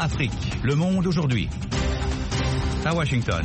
Afrique. Le monde aujourd'hui. À Washington.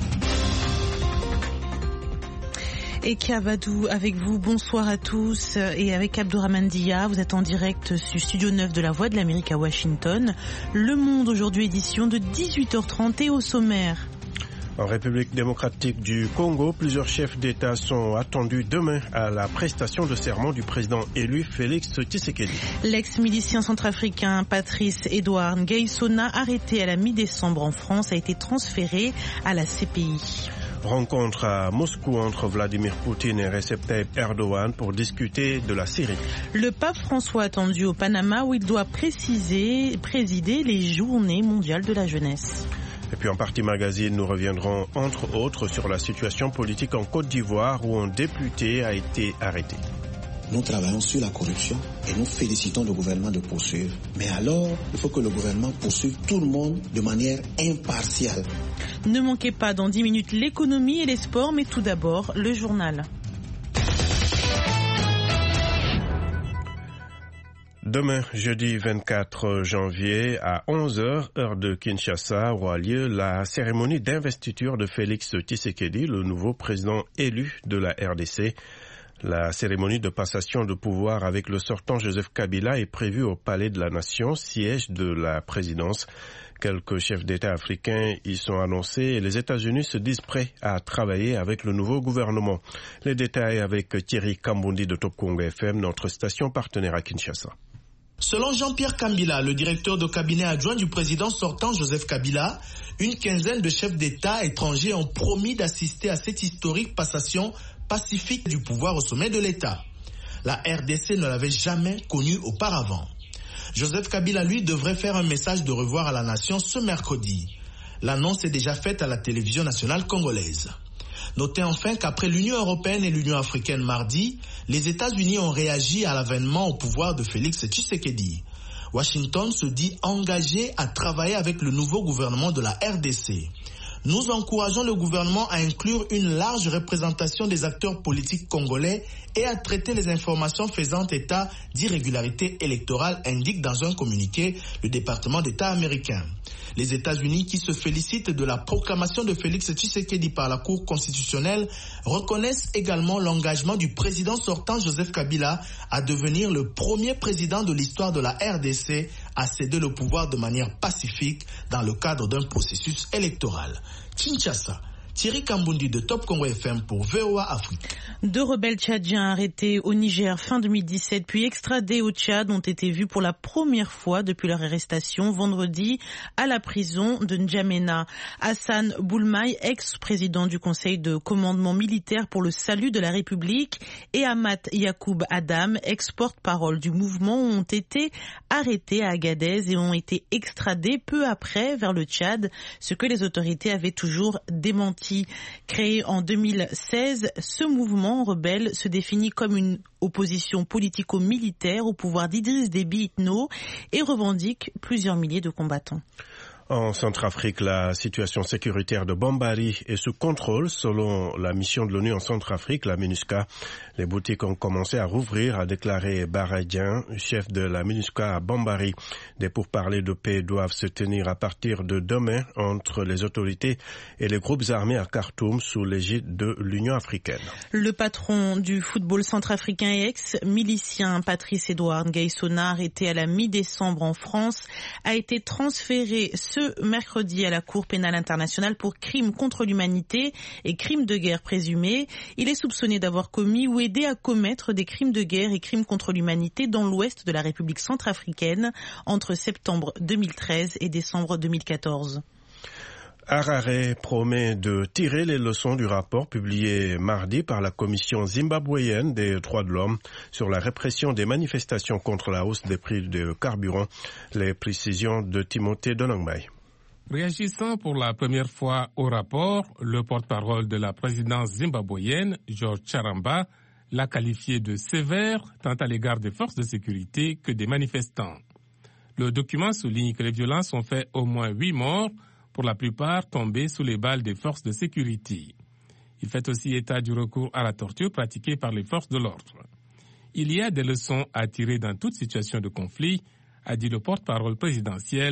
Et Kavadou avec vous, bonsoir à tous, et avec Abdourahmane Dia, vous êtes en direct du studio 9 de la Voix de l'Amérique à Washington. Le Monde aujourd'hui, édition de 18h30 et au sommaire. En République démocratique du Congo, plusieurs chefs d'État sont attendus demain à la prestation de serment du président élu Félix Tshisekedi. L'ex-milicien centrafricain Patrice Edouard Nguesona, arrêté à la mi-décembre en France, a été transféré à la CPI. Rencontre à Moscou entre Vladimir Poutine et Recep Tayyip Erdogan pour discuter de la Syrie. Le pape François attendu au Panama où il doit présider les journées mondiales de la jeunesse. Et puis en partie magazine, nous reviendrons entre autres sur la situation politique en Côte d'Ivoire où un député a été arrêté. Nous travaillons sur la corruption et nous félicitons le gouvernement de poursuivre. Mais alors, il faut que le gouvernement poursuive tout le monde de manière impartiale. Ne manquez pas dans 10 minutes l'économie et les sports, mais tout d'abord le journal. Demain, jeudi 24 janvier, à 11h, heure de Kinshasa, aura lieu la cérémonie d'investiture de Félix Tshisekedi, le nouveau président élu de la RDC. La cérémonie de passation de pouvoir avec le sortant Joseph Kabila est prévue au Palais de la Nation, siège de la présidence. Quelques chefs d'État africains y sont annoncés et les États-Unis se disent prêts à travailler avec le nouveau gouvernement. Les détails avec Thierry Kambundi de Top Congo FM, notre station partenaire à Kinshasa. Selon Jean-Pierre Kambila, le directeur de cabinet adjoint du président sortant Joseph Kabila, une quinzaine de chefs d'État étrangers ont promis d'assister à cette historique passation pacifique du pouvoir au sommet de l'État. La RDC ne l'avait jamais connu auparavant. Joseph Kabila, lui, devrait faire un message de revoir à la nation ce mercredi. L'annonce est déjà faite à la télévision nationale congolaise. Notez enfin qu'après l'Union européenne et l'Union africaine mardi, les États-Unis ont réagi à l'avènement au pouvoir de Félix Tshisekedi. Washington se dit engagé à travailler avec le nouveau gouvernement de la RDC. Nous encourageons le gouvernement à inclure une large représentation des acteurs politiques congolais et à traiter les informations faisant état d'irrégularités électorales, indique dans un communiqué le département d'État américain. Les États-Unis, qui se félicitent de la proclamation de Félix Tshisekedi par la Cour constitutionnelle, reconnaissent également l'engagement du président sortant Joseph Kabila à devenir le premier président de l'histoire de la RDC à céder le pouvoir de manière pacifique dans le cadre d'un processus électoral. Kinshasa, Thierry Kambundi de Top Congo FM pour VOA Afrique. 2 rebelles tchadiens arrêtés au Niger fin 2017 puis extradés au Tchad ont été vus pour la première fois depuis leur arrestation vendredi à la prison de N'Djamena. Hassan Boulmaï, ex-président du Conseil de commandement militaire pour le salut de la République, et Amat Yacoub Adam, ex-porte-parole du mouvement, ont été arrêtés à Agadez et ont été extradés peu après vers le Tchad, ce que les autorités avaient toujours démenti. Créé en 2016, ce mouvement rebelle se définit comme une opposition politico-militaire au pouvoir d'Idriss Déby Itno et revendique plusieurs milliers de combattants. En Centrafrique, la situation sécuritaire de Bambari est sous contrôle selon la mission de l'ONU en Centrafrique, la MINUSCA. Les boutiques ont commencé à rouvrir, a déclaré Baradien, chef de la MINUSCA à Bambari. Des pourparlers de paix doivent se tenir à partir de demain entre les autorités et les groupes armés à Khartoum sous l'égide de l'Union africaine. Le patron du football centrafricain et ex-milicien Patrice Edouard Nguesona, arrêté à la mi-décembre en France, a été transféré ce mercredi à la Cour pénale internationale pour crimes contre l'humanité et crimes de guerre présumés. Il est soupçonné d'avoir commis ou aidé à commettre des crimes de guerre et crimes contre l'humanité dans l'ouest de la République centrafricaine entre septembre 2013 et décembre 2014. Harare promet de tirer les leçons du rapport publié mardi par la Commission zimbabwéenne des droits de l'homme sur la répression des manifestations contre la hausse des prix de carburant. Les précisions de Timothée Donangbaï. Réagissant pour la première fois au rapport, le porte-parole de la présidence zimbabwéenne, George Charamba, l'a qualifié de sévère tant à l'égard des forces de sécurité que des manifestants. Le document souligne que les violences ont fait au moins 8 morts, pour la plupart tombés sous les balles des forces de sécurité. Il fait aussi état du recours à la torture pratiquée par les forces de l'ordre. Il y a des leçons à tirer dans toute situation de conflit, a dit le porte-parole présidentiel,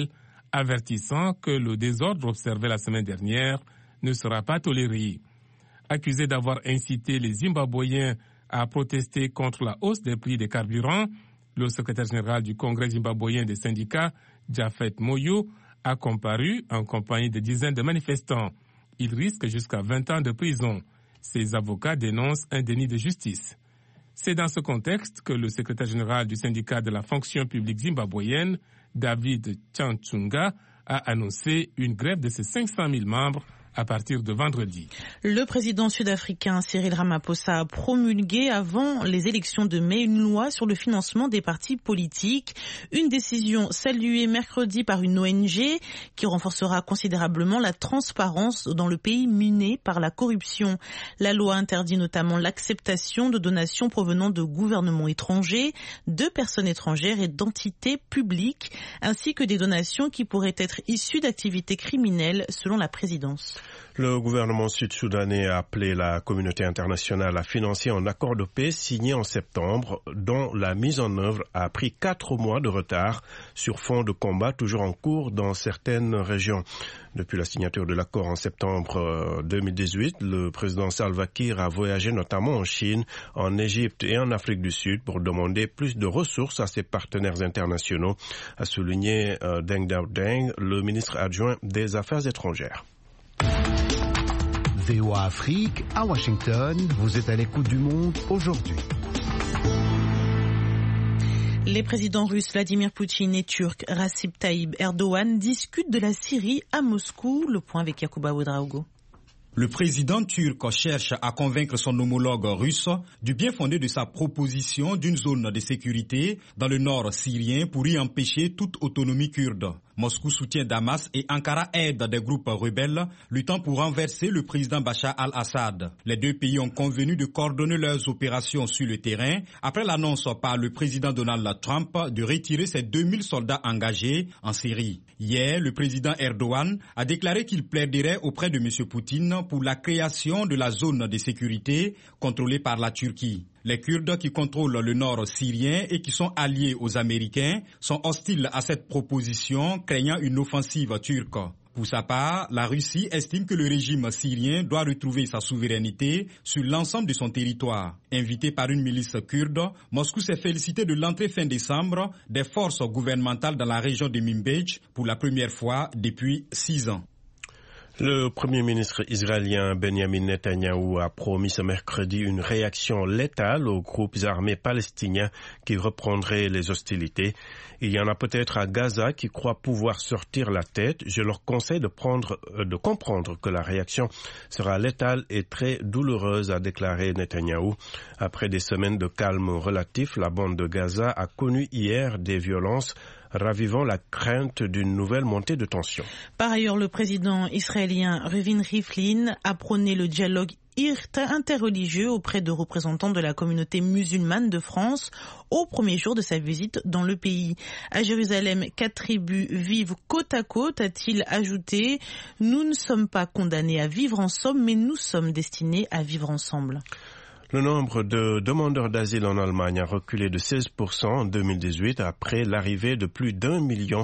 avertissant que le désordre observé la semaine dernière ne sera pas toléré. Accusé d'avoir incité les Zimbabwéens à protester contre la hausse des prix des carburants, le secrétaire général du Congrès zimbabwéen des syndicats, Japhet Moyo, a comparu en compagnie de dizaines de manifestants. Il risque jusqu'à 20 ans de prison. Ses avocats dénoncent un déni de justice. C'est dans ce contexte que le secrétaire général du syndicat de la fonction publique zimbabwéenne, David Chanchunga, a annoncé une grève de ses 500 000 membres à partir de vendredi. Le président sud-africain Cyril Ramaphosa a promulgué avant les élections de mai une loi sur le financement des partis politiques. Une décision saluée mercredi par une ONG qui renforcera considérablement la transparence dans le pays miné par la corruption. La loi interdit notamment l'acceptation de donations provenant de gouvernements étrangers, de personnes étrangères et d'entités publiques, ainsi que des donations qui pourraient être issues d'activités criminelles selon la présidence. Le gouvernement sud-soudanais a appelé la communauté internationale à financer un accord de paix signé en septembre, dont la mise en œuvre a pris 4 mois de retard sur fond de combat toujours en cours dans certaines régions. Depuis la signature de l'accord en septembre 2018, le président Salva Kiir a voyagé notamment en Chine, en Égypte et en Afrique du Sud pour demander plus de ressources à ses partenaires internationaux, a souligné Deng Dao Deng, le ministre adjoint des Affaires étrangères. VOA Afrique, à Washington, vous êtes à l'écoute du monde aujourd'hui. Les présidents russes Vladimir Poutine et turc Recep Tayyip Erdogan discutent de la Syrie à Moscou. Le point avec Yacouba Ouedraogo. Le président turc cherche à convaincre son homologue russe du bien fondé de sa proposition d'une zone de sécurité dans le nord syrien pour y empêcher toute autonomie kurde. Moscou soutient Damas et Ankara aide des groupes rebelles luttant pour renverser le président Bachar al-Assad. Les deux pays ont convenu de coordonner leurs opérations sur le terrain après l'annonce par le président Donald Trump de retirer ses 2000 soldats engagés en Syrie. Hier, le président Erdogan a déclaré qu'il plaiderait auprès de M. Poutine pour la création de la zone de sécurité contrôlée par la Turquie. Les Kurdes qui contrôlent le nord syrien et qui sont alliés aux Américains sont hostiles à cette proposition, craignant une offensive turque. Pour sa part, la Russie estime que le régime syrien doit retrouver sa souveraineté sur l'ensemble de son territoire. Invité par une milice kurde, Moscou s'est félicité de l'entrée fin décembre des forces gouvernementales dans la région de Manbij pour la première fois depuis 6 ans. Le Premier ministre israélien Benjamin Netanyahou a promis ce mercredi une réaction létale aux groupes armés palestiniens qui reprendraient les hostilités. Il y en a peut-être à Gaza qui croient pouvoir sortir la tête. Je leur conseille de comprendre que la réaction sera létale et très douloureuse, a déclaré Netanyahou. Après des semaines de calme relatif, la bande de Gaza a connu hier des violences, ravivant la crainte d'une nouvelle montée de tension. Par ailleurs, le président israélien Reuven Rivlin a prôné le dialogue interreligieux auprès de représentants de la communauté musulmane de France au premier jour de sa visite dans le pays. À Jérusalem, 4 tribus vivent côte à côte, a-t-il ajouté. Nous ne sommes pas condamnés à vivre ensemble, mais nous sommes destinés à vivre ensemble. Le nombre de demandeurs d'asile en Allemagne a reculé de 16% en 2018 après l'arrivée de plus d'1 million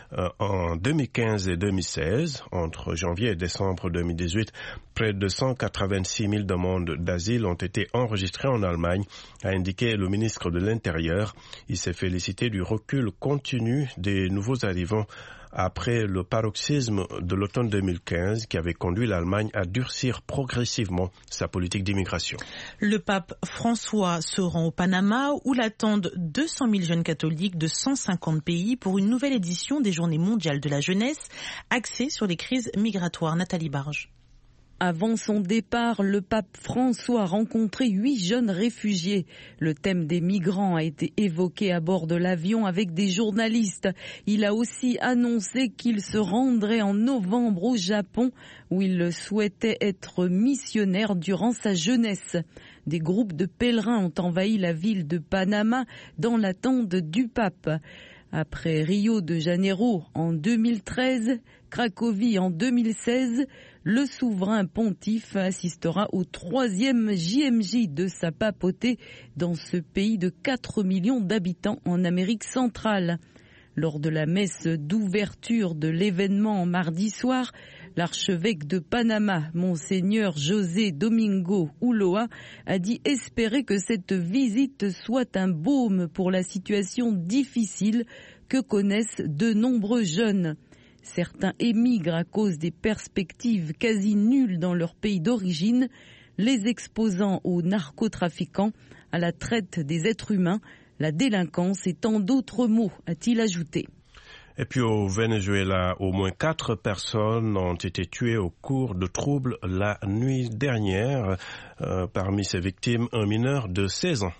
en 2015 et 2016. Entre janvier et décembre 2018, près de 186 000 demandes d'asile ont été enregistrées en Allemagne, a indiqué le ministre de l'Intérieur. Il s'est félicité du recul continu des nouveaux arrivants après le paroxysme de l'automne 2015 qui avait conduit l'Allemagne à durcir progressivement sa politique d'immigration. Le pape François se rend au Panama où l'attendent 200 000 jeunes catholiques de 150 pays pour une nouvelle édition des Journées mondiales de la jeunesse axée sur les crises migratoires. Nathalie Barge. Avant son départ, le pape François a rencontré 8 jeunes réfugiés. Le thème des migrants a été évoqué à bord de l'avion avec des journalistes. Il a aussi annoncé qu'il se rendrait en novembre au Japon, où il souhaitait être missionnaire durant sa jeunesse. Des groupes de pèlerins ont envahi la ville de Panama dans l'attente du pape. Après Rio de Janeiro en 2013, Cracovie en 2016, le souverain pontife assistera au 3e JMJ de sa papauté dans ce pays de 4 millions d'habitants en Amérique centrale. Lors de la messe d'ouverture de l'événement mardi soir, l'archevêque de Panama, Monseigneur José Domingo Ulloa, a dit espérer que cette visite soit un baume pour la situation difficile que connaissent de nombreux jeunes. Certains émigrent à cause des perspectives quasi nulles dans leur pays d'origine, les exposant aux narcotrafiquants, à la traite des êtres humains, la délinquance et tant d'autres maux, a-t-il ajouté. Et puis au Venezuela, au moins 4 personnes ont été tuées au cours de troubles la nuit dernière. Parmi ces victimes, un mineur de 16 ans.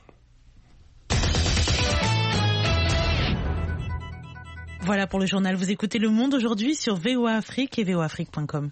Voilà pour le journal. Vous écoutez Le Monde aujourd'hui sur VOA Afrique et voaafrique.com.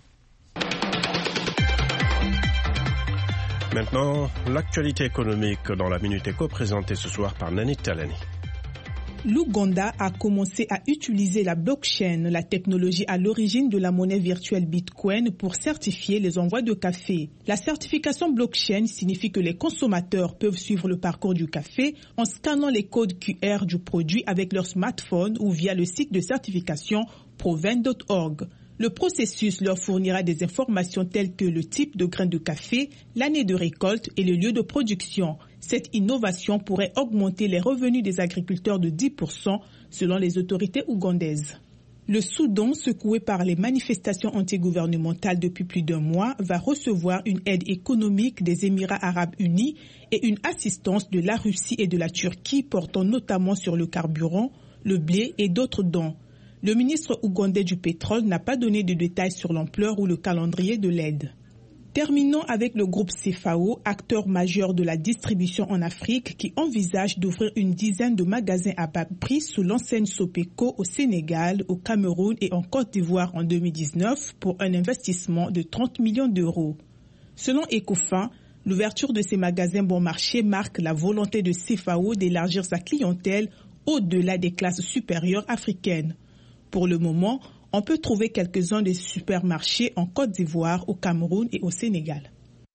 Maintenant, l'actualité économique dans la Minute Éco présentée ce soir par Nani Talani. L'Ouganda a commencé à utiliser la blockchain, la technologie à l'origine de la monnaie virtuelle Bitcoin, pour certifier les envois de café. La certification blockchain signifie que les consommateurs peuvent suivre le parcours du café en scannant les codes QR du produit avec leur smartphone ou via le site de certification proven.org. Le processus leur fournira des informations telles que le type de grain de café, l'année de récolte et le lieu de production. Cette innovation pourrait augmenter les revenus des agriculteurs de 10% selon les autorités ougandaises. Le Soudan, secoué par les manifestations antigouvernementales depuis plus d'1 mois, va recevoir une aide économique des Émirats arabes unis et une assistance de la Russie et de la Turquie portant notamment sur le carburant, le blé et d'autres dons. Le ministre ougandais du pétrole n'a pas donné de détails sur l'ampleur ou le calendrier de l'aide. Terminons avec le groupe CFAO, acteur majeur de la distribution en Afrique, qui envisage d'ouvrir une dizaine de magasins à bas prix sous l'enseigne Sopeco au Sénégal, au Cameroun et en Côte d'Ivoire en 2019 pour un investissement de 30 millions d'euros. Selon Ecofin, l'ouverture de ces magasins bon marché marque la volonté de CFAO d'élargir sa clientèle au-delà des classes supérieures africaines. Pour le moment, on peut trouver quelques-uns des supermarchés en Côte d'Ivoire, au Cameroun et au Sénégal.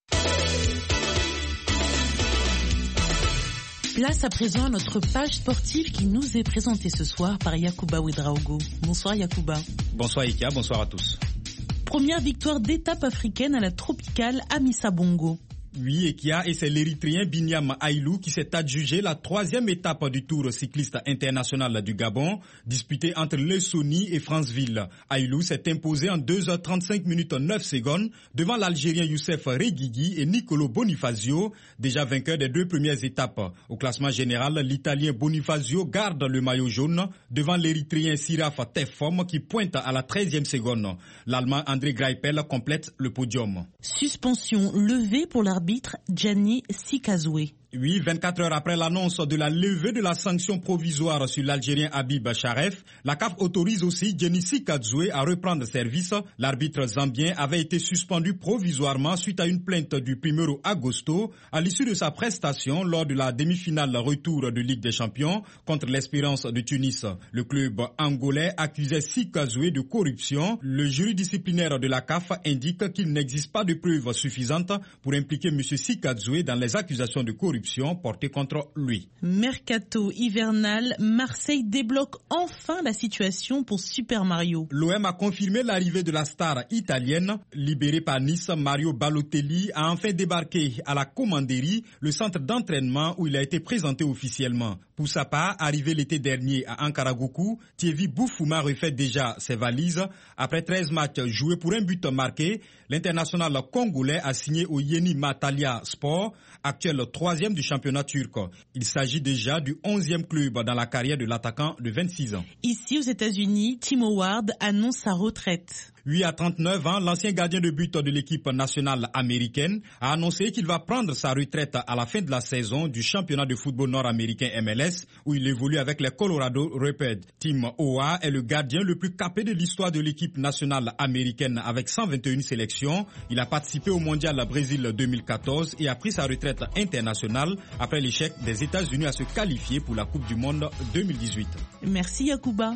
Place à présent à notre page sportive qui nous est présentée ce soir par Yacouba Ouedraogo. Bonsoir Yacouba. Bonsoir Ikia, bonsoir à tous. Première victoire d'étape africaine à la tropicale Amissa Bongo. Oui, Ekia, et c'est l'Érythréen Binyam Aïlou qui s'est adjugé la 3e étape du Tour cycliste international du Gabon, disputée entre Lessoni et Franceville. Aïlou s'est imposé en 2h35 minutes 9 secondes devant l'Algérien Youssef Reguigui et Nicolo Bonifazio, déjà vainqueur des 2 premières étapes. Au classement général, l'Italien Bonifazio garde le maillot jaune devant l'Érythréen Siraf Tefom qui pointe à la 13e seconde. L'Allemand André Greipel complète le podium. Suspension levée pour l'arbitre Gianni Sikazoué. Oui, 24 heures après l'annonce de la levée de la sanction provisoire sur l'Algérien Habib Charef, la CAF autorise aussi Gianni Sikazoué à reprendre service. L'arbitre zambien avait été suspendu provisoirement suite à une plainte du 1er Agosto à l'issue de sa prestation lors de la demi-finale retour de Ligue des Champions contre l'Espérance de Tunis. Le club angolais accusait Sikazoué de corruption. Le jury disciplinaire de la CAF indique qu'il n'existe pas de preuves suffisantes pour impliquer M. Sikazoué dans les accusations de corruption portée contre lui. Mercato hivernal, Marseille débloque enfin la situation pour Super Mario. L'OM a confirmé l'arrivée de la star italienne. Libéré par Nice, Mario Balotelli a enfin débarqué à la Commanderie, le centre d'entraînement où il a été présenté officiellement. Pour sa part, arrivé l'été dernier à Ankaraguku, Thierry Boufouma refait déjà ses valises. Après 13 matchs joués pour un but marqué, l'international congolais a signé au Yeni Matalia Sport, actuel 3e du championnat turc. Il s'agit déjà du 11e club dans la carrière de l'attaquant de 26 ans. Ici aux États-Unis, Tim Howard annonce sa retraite. Oui, à 39 ans, l'ancien gardien de but de l'équipe nationale américaine a annoncé qu'il va prendre sa retraite à la fin de la saison du championnat de football nord-américain MLS, où il évolue avec les Colorado Rapids. Tim Howard est le gardien le plus capé de l'histoire de l'équipe nationale américaine avec 121 sélections. Il a participé au Mondial Brésil 2014 et a pris sa retraite internationale après l'échec des États-Unis à se qualifier pour la Coupe du Monde 2018. Merci Yacouba.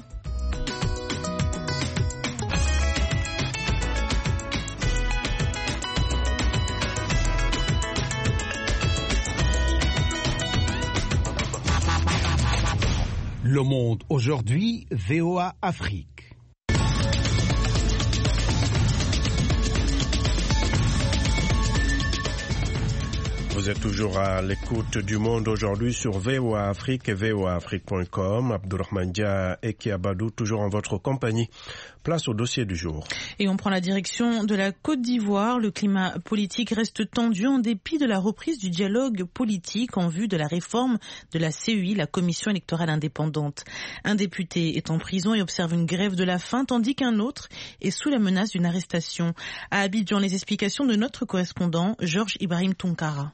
Le Monde aujourd'hui, VOA Afrique. Vous êtes toujours à l'écoute du Monde aujourd'hui sur VOA Afrique et voaafrique.com. Abdourahmane Dia et Kiabadou, toujours en votre compagnie. Place au dossier du jour. Et on prend la direction de la Côte d'Ivoire. Le climat politique reste tendu en dépit de la reprise du dialogue politique en vue de la réforme de la CEI, la Commission électorale indépendante. Un député est en prison et observe une grève de la faim, tandis qu'un autre est sous la menace d'une arrestation. À Abidjan, les explications de notre correspondant, Georges Ibrahim Tounkara.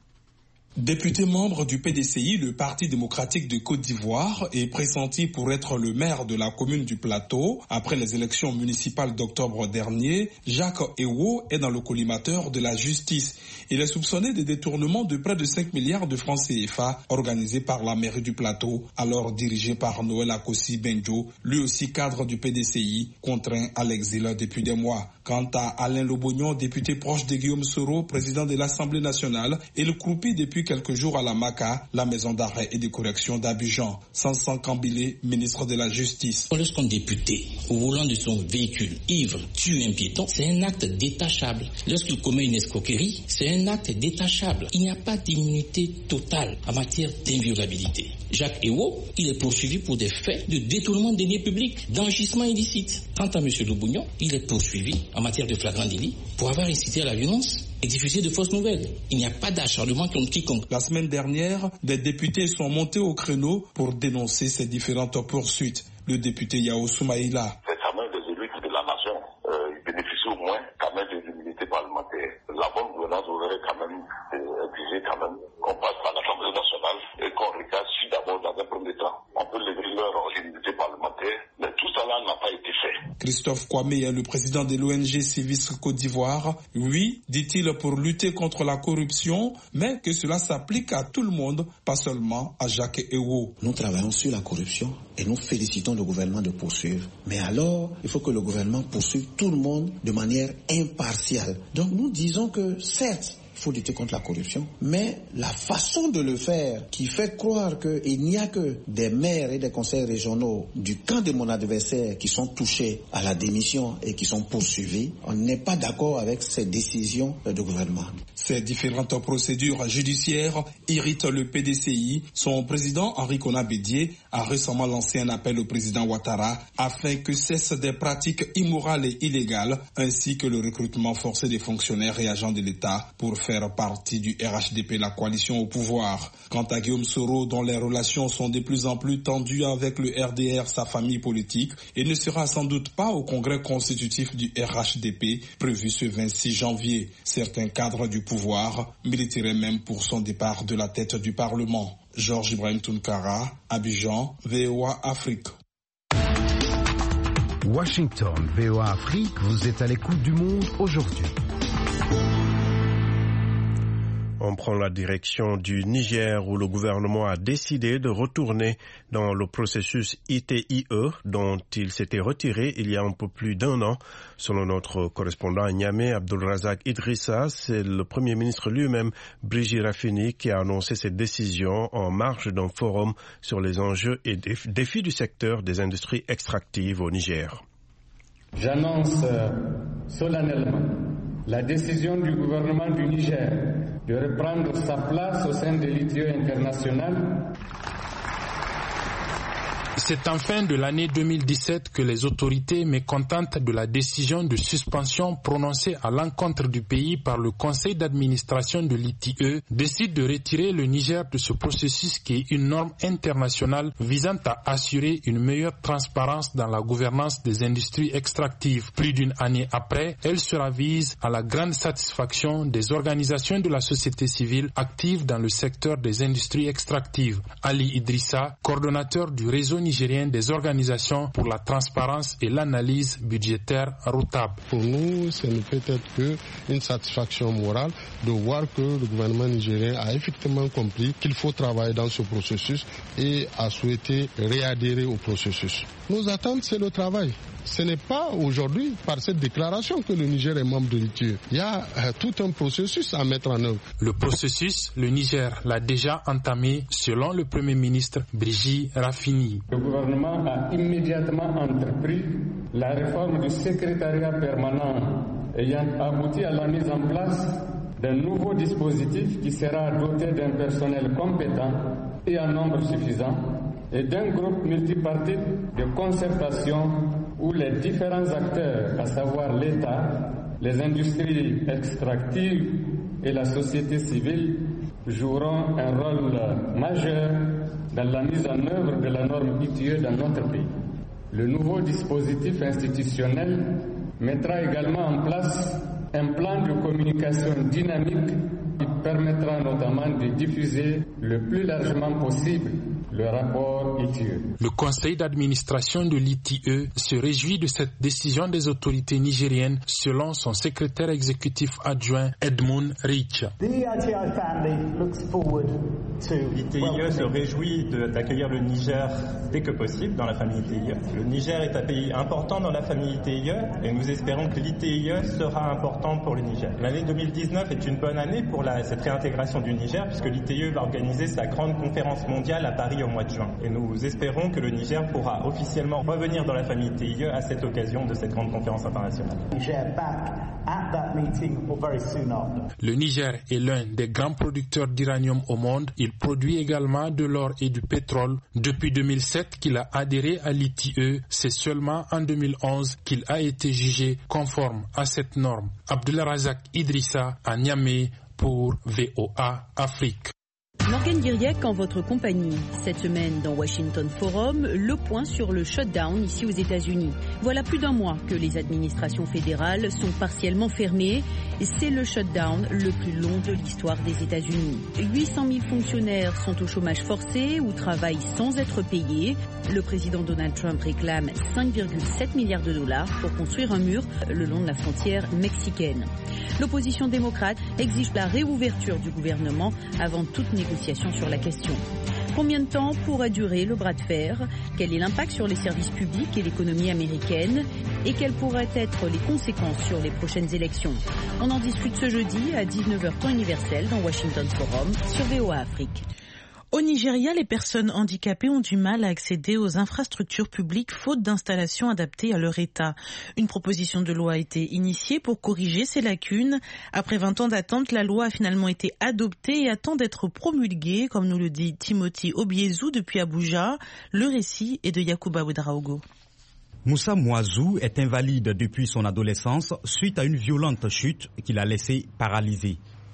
Député membre du PDCI, le Parti démocratique de Côte d'Ivoire, est pressenti pour être le maire de la commune du Plateau. Après les élections municipales d'octobre dernier, Jacques Ewo est dans le collimateur de la justice. Il est soupçonné de détournement de près de 5 milliards de francs CFA organisés par la mairie du Plateau, alors dirigée par Noël Akossi Benjo, lui aussi cadre du PDCI, contraint à l'exil depuis des mois. Quant à Alain Lobognon, député proche de Guillaume Soro, président de l'Assemblée nationale, il croupit depuis quelques jours à la MACA, la maison d'arrêt et de correction d'Abidjan. Sansan Kambile, ministre de la Justice. Lorsqu'un député, au volant de son véhicule, ivre, tue un piéton, c'est un acte détachable. Lorsqu'il commet une escroquerie, c'est un acte détachable. Il n'y a pas d'immunité totale en matière d'inviolabilité. Jacques Ewo, il est poursuivi pour des faits de détournement de deniers publics, d'enrichissement illicite. Quant à M. Lobognon, il est poursuivi en matière de flagrant délit pour avoir incité à la violence et diffuser de fausses nouvelles. Il n'y a pas d'acharnement contre quiconque. La semaine dernière, des députés sont montés au créneau pour dénoncer ces différentes poursuites. Le député Yao Soumaïla. C'est quand même des élus de la nation. Ils bénéficient au moins quand même de l'immunité parlementaire. La bonne gouvernance aurait quand même exigé quand même qu'on passe par l'Assemblée nationale et qu'on reclasse d'abord dans un premier temps. On peut lever leur immunité parlementaire, mais tout cela n'a pas été fait. Christophe Kwame est le président de l'ONG Civis Côte d'Ivoire. Oui, dit-il, pour lutter contre la corruption, mais que cela s'applique à tout le monde, pas seulement à Jacques Ewo. Nous travaillons sur la corruption et nous félicitons le gouvernement de poursuivre. Mais alors, il faut que le gouvernement poursuive tout le monde de manière impartiale. Donc nous disons que certes, il faut lutter contre la corruption, mais la façon de le faire qui fait croire qu'il n'y a que des maires et des conseils régionaux du camp de mon adversaire qui sont touchés à la démission et qui sont poursuivis, on n'est pas d'accord avec ces décisions du gouvernement. Ces différentes procédures judiciaires irritent le PDCI. Son président Henri Konan Bédié a récemment lancé un appel au président Ouattara afin que cessent des pratiques immorales et illégales ainsi que le recrutement forcé des fonctionnaires et agents de l'État pour faire partie du RHDP, la coalition au pouvoir. Quant à Guillaume Soro, dont les relations sont de plus en plus tendues avec le RDR, sa famille politique, il ne sera sans doute pas au congrès constitutif du RHDP prévu ce 26 janvier. Certains cadres du pouvoir militeraient même pour son départ de la tête du Parlement. Georges Ibrahim Tounkara, Abidjan, VOA Afrique. Washington, VOA Afrique, vous êtes à l'écoute du Monde aujourd'hui. On prend la direction du Niger où le gouvernement a décidé de retourner dans le processus ITIE dont il s'était retiré il y a un peu plus d'un an. Selon notre correspondant à Niamey, Abdulrazak Idrissa, c'est le Premier ministre lui-même, Brigitte Raffini, qui a annoncé cette décision en marge d'un forum sur les enjeux et défis du secteur des industries extractives au Niger. J'annonce solennellement la décision du gouvernement du Niger de reprendre sa place au sein de l'ITIE international. C'est en fin de l'année 2017 que les autorités, mécontentes de la décision de suspension prononcée à l'encontre du pays par le conseil d'administration de l'ITIE, décident de retirer le Niger de ce processus qui est une norme internationale visant à assurer une meilleure transparence dans la gouvernance des industries extractives. Plus d'une année après, elle se ravise à la grande satisfaction des organisations de la société civile actives dans le secteur des industries extractives. Ali Idrissa, coordonnateur du réseau nigérien des organisations pour la transparence et l'analyse budgétaire ROTAB. Pour nous, ce ne peut être qu'une satisfaction morale de voir que le gouvernement nigérien a effectivement compris qu'il faut travailler dans ce processus et a souhaité réadhérer au processus. Nos attentes, c'est le travail. ce n'est pas aujourd'hui par cette déclaration que le Niger est membre de l'ITIE. Il y a tout un processus à mettre en œuvre. Le processus, le Niger l'a déjà entamé selon le Premier ministre Brigitte Raffini. Le gouvernement a immédiatement entrepris la réforme du secrétariat permanent ayant abouti à la mise en place d'un nouveau dispositif qui sera doté d'un personnel compétent et en nombre suffisant et d'un groupe multipartite de concertation où les différents acteurs, à savoir l'État, les industries extractives et la société civile, joueront un rôle majeur dans la mise en œuvre de la norme ITIE dans notre pays. Le nouveau dispositif institutionnel mettra également en place un plan de communication dynamique qui permettra notamment de diffuser le plus largement possible le rapport ITIE. Le conseil d'administration de l'ITIE se réjouit de cette décision des autorités nigériennes selon son secrétaire exécutif adjoint Edmund Rich. L'ITIE se réjouit d'accueillir le Niger dès que possible dans la famille ITIE. Le Niger est un pays important dans la famille ITIE et nous espérons que l'ITIE sera important pour le Niger. L'année 2019 est une bonne année pour cette réintégration du Niger puisque l'ITIE va organiser sa grande conférence mondiale à Paris au mois de juin. Et nous espérons que le Niger pourra officiellement revenir dans la famille ITIE à cette occasion de cette grande conférence internationale. Le Niger est l'un des grands producteurs d'uranium au monde. Il produit également de l'or et du pétrole. Depuis 2007 qu'il a adhéré à l'ITIE, c'est seulement en 2011 qu'il a été jugé conforme à cette norme. Abdulrazak Idrissa à Niamey pour VOA Afrique. Morgane Guiriec en votre compagnie. Cette semaine dans Washington Forum, le point sur le shutdown ici aux États-Unis. Voilà plus d'un mois que les administrations fédérales sont partiellement fermées. C'est le shutdown le plus long de l'histoire des États-Unis. 800 000 fonctionnaires sont au chômage forcé ou travaillent sans être payés. Le président Donald Trump réclame 5,7 milliards de dollars pour construire un mur le long de la frontière mexicaine. L'opposition démocrate exige la réouverture du gouvernement avant toute négociation sur la question. Combien de temps pourra durer le bras de fer? Quel est l'impact sur les services publics et l'économie américaine? Et quelles pourraient être les conséquences sur les prochaines élections? On en discute ce jeudi à 19h temps universel dans Washington Forum sur VOA Afrique. Au Nigeria, les personnes handicapées ont du mal à accéder aux infrastructures publiques faute d'installations adaptées à leur état. Une proposition de loi a été initiée pour corriger ces lacunes. Après 20 ans d'attente, la loi a finalement été adoptée et attend d'être promulguée, comme nous le dit Timothy Obiezu depuis Abuja. Le récit est de Yacouba Ouedraogo. Moussa Mouazou est invalide depuis son adolescence suite à une violente chute qui l'a laissé paralysé.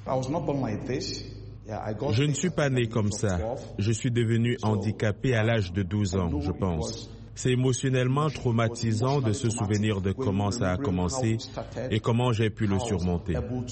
Je ne suis pas né comme ça. Je suis devenu handicapé à l'âge de 12 ans, je pense. C'est émotionnellement traumatisant de se souvenir de comment ça a commencé et comment j'ai pu le surmonter.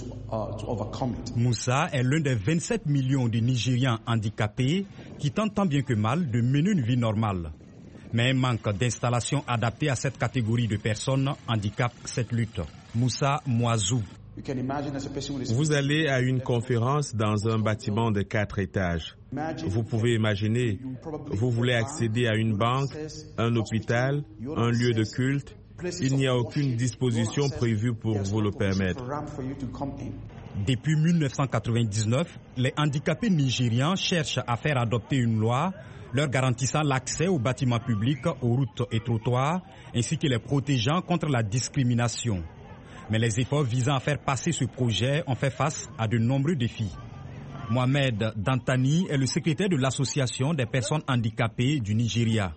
Moussa est l'un des 27 millions de Nigérians handicapés qui tentent tant bien que mal de mener une vie normale. Mais un manque d'installation adaptée à cette catégorie de personnes handicape cette lutte. Moussa Mouazou. Vous allez à une conférence dans un bâtiment de 4 étages. Vous pouvez imaginer, vous voulez accéder à une banque, un hôpital, un lieu de culte. Il n'y a aucune disposition prévue pour vous le permettre. Depuis 1999, les handicapés nigérians cherchent à faire adopter une loi leur garantissant l'accès aux bâtiments publics, aux routes et trottoirs, ainsi que les protégeant contre la discrimination. Mais les efforts visant à faire passer ce projet ont fait face à de nombreux défis. Mohamed Dantani est le secrétaire de l'association des personnes handicapées du Nigeria.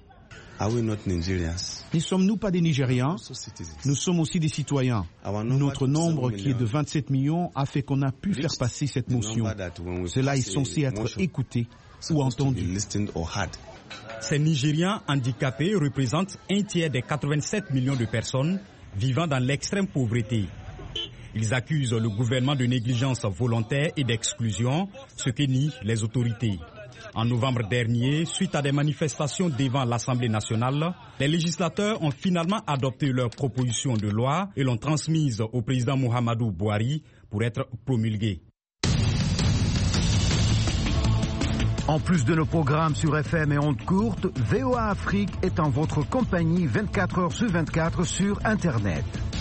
Ne sommes-nous pas des Nigérians? Nous sommes aussi des citoyens. Notre nombre, qui est de 27 millions, a fait qu'on a pu faire passer cette motion. Cela est censé être écouté ou entendu. Ces Nigérians handicapés représentent un tiers des 87 millions de personnes vivant dans l'extrême pauvreté. Ils accusent le gouvernement de négligence volontaire et d'exclusion, ce que nient les autorités. En novembre dernier, suite à des manifestations devant l'Assemblée nationale, les législateurs ont finalement adopté leur proposition de loi et l'ont transmise au président Muhammadu Buhari pour être promulguée. En plus de nos programmes sur FM et ondes courtes, VOA Afrique est en votre compagnie 24 heures sur 24 sur Internet.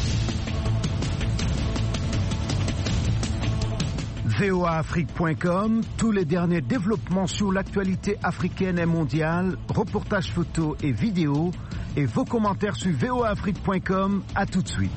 voaafrique.com, tous les derniers développements sur l'actualité africaine et mondiale, reportages photos et vidéos, et vos commentaires sur voaafrique.com. À tout de suite.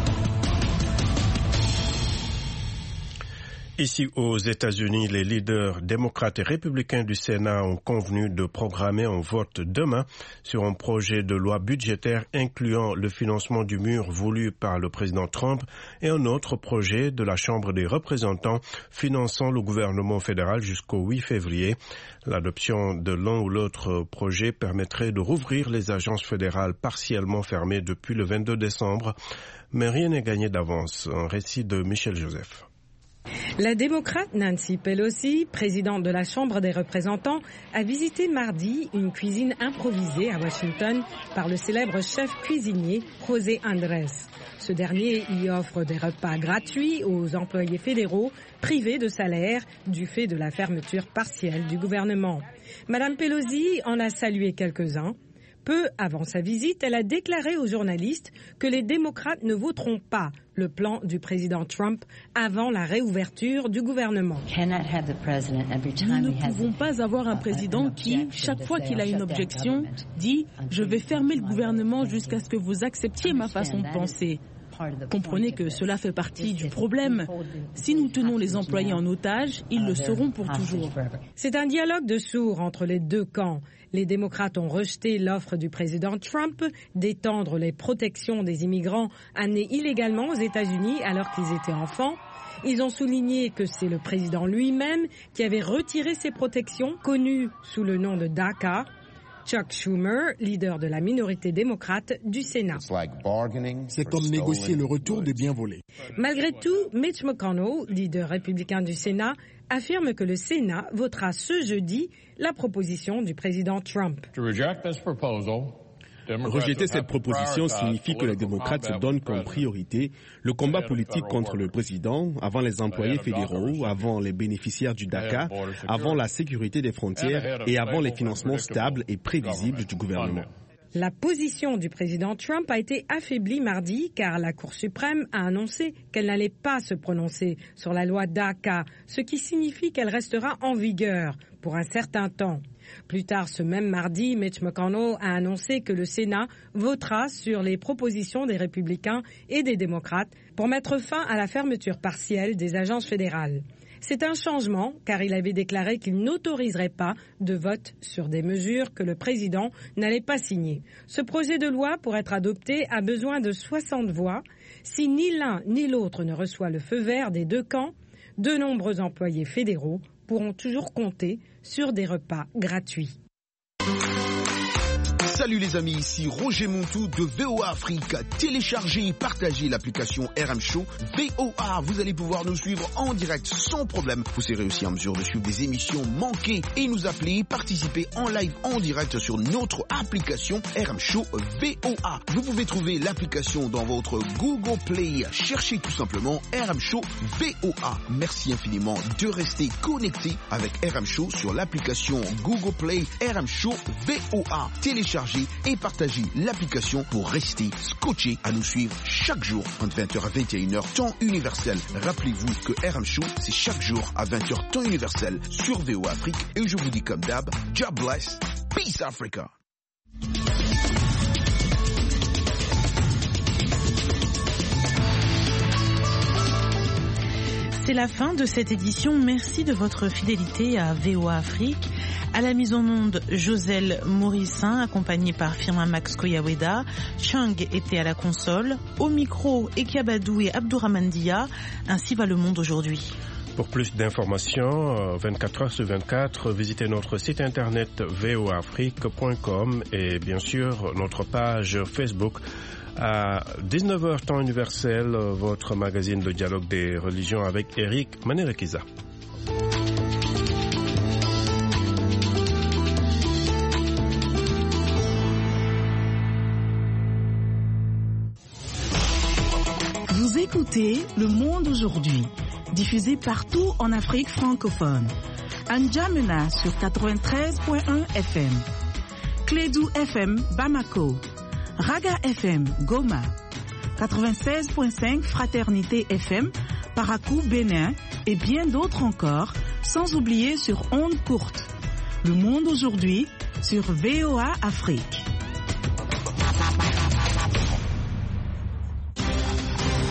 Ici aux États-Unis, les leaders démocrates et républicains du Sénat ont convenu de programmer un vote demain sur un projet de loi budgétaire incluant le financement du mur voulu par le président Trump et un autre projet de la Chambre des représentants finançant le gouvernement fédéral jusqu'au 8 février. L'adoption de l'un ou l'autre projet permettrait de rouvrir les agences fédérales partiellement fermées depuis le 22 décembre. Mais rien n'est gagné d'avance. Un récit de Michel Joseph. La démocrate Nancy Pelosi, présidente de la Chambre des représentants, a visité mardi une cuisine improvisée à Washington par le célèbre chef cuisinier José Andrés. Ce dernier y offre des repas gratuits aux employés fédéraux privés de salaire du fait de la fermeture partielle du gouvernement. Madame Pelosi en a salué quelques-uns. Peu avant sa visite, elle a déclaré aux journalistes que les démocrates ne voteront pas le plan du président Trump avant la réouverture du gouvernement. Nous ne pouvons pas avoir un président qui, chaque fois qu'il a une objection, dit « Je vais fermer le gouvernement jusqu'à ce que vous acceptiez ma façon de penser ». Comprenez que cela fait partie du problème. Si nous tenons les employés en otage, ils le seront pour toujours. C'est un dialogue de sourds entre les deux camps. Les démocrates ont rejeté l'offre du président Trump d'étendre les protections des immigrants amenés illégalement aux États-Unis alors qu'ils étaient enfants. Ils ont souligné que c'est le président lui-même qui avait retiré ces protections, connues sous le nom de DACA. Chuck Schumer, leader de la minorité démocrate du Sénat. C'est comme négocier le retour des biens volés. Malgré tout, Mitch McConnell, leader républicain du Sénat, affirme que le Sénat votera ce jeudi la proposition du président Trump. Rejeter cette proposition signifie que les démocrates se donnent comme priorité le combat politique contre le président, avant les employés fédéraux, avant les bénéficiaires du DACA, avant la sécurité des frontières et avant les financements stables et prévisibles du gouvernement. La position du président Trump a été affaiblie mardi car la Cour suprême a annoncé qu'elle n'allait pas se prononcer sur la loi DACA, ce qui signifie qu'elle restera en vigueur pour un certain temps. Plus tard ce même mardi, Mitch McConnell a annoncé que le Sénat votera sur les propositions des républicains et des démocrates pour mettre fin à la fermeture partielle des agences fédérales. C'est un changement car il avait déclaré qu'il n'autoriserait pas de vote sur des mesures que le président n'allait pas signer. Ce projet de loi, pour être adopté, a besoin de 60 voix. Si ni l'un ni l'autre ne reçoit le feu vert des deux camps, de nombreux employés fédéraux pourront toujours compter sur des repas gratuits. Salut les amis, ici Roger Montou de VOA Afrique. Téléchargez et partagez l'application RM Show VOA. Vous allez pouvoir nous suivre en direct sans problème. Vous serez aussi en mesure de suivre des émissions manquées et nous appeler, participer en live en direct sur notre application RM Show VOA. Vous pouvez trouver l'application dans votre Google Play. Cherchez tout simplement RM Show VOA. Merci infiniment de rester connecté avec RM Show sur l'application Google Play RM Show VOA. Téléchargez et partagez l'application pour rester scotché à nous suivre chaque jour entre 20h à 21h temps universel. Rappelez-vous que RM Show c'est chaque jour à 20h temps universel sur VOA Afrique et je vous dis comme d'hab, God bless, peace Africa. C'est la fin de cette édition. Merci de votre fidélité à VOA Afrique. À la mise en onde, Joselle Morissin, accompagnée par Firmin Max Koyaweda. Chang était à la console. Au micro, Ekiabadou et Abdourahmane Dia. Ainsi va le monde aujourd'hui. Pour plus d'informations, 24 heures sur 24, visitez notre site internet voaafrique.com et bien sûr notre page Facebook. À 19h temps universel, votre magazine de dialogue des religions avec Eric Manerekiza. Vous écoutez Le Monde aujourd'hui, diffusé partout en Afrique francophone. N'Djamena sur 93.1 FM, Clédou FM Bamako, Raga FM Goma, 96.5 Fraternité FM Parakou Bénin et bien d'autres encore, sans oublier sur ondes courtes. Le monde aujourd'hui sur VOA Afrique.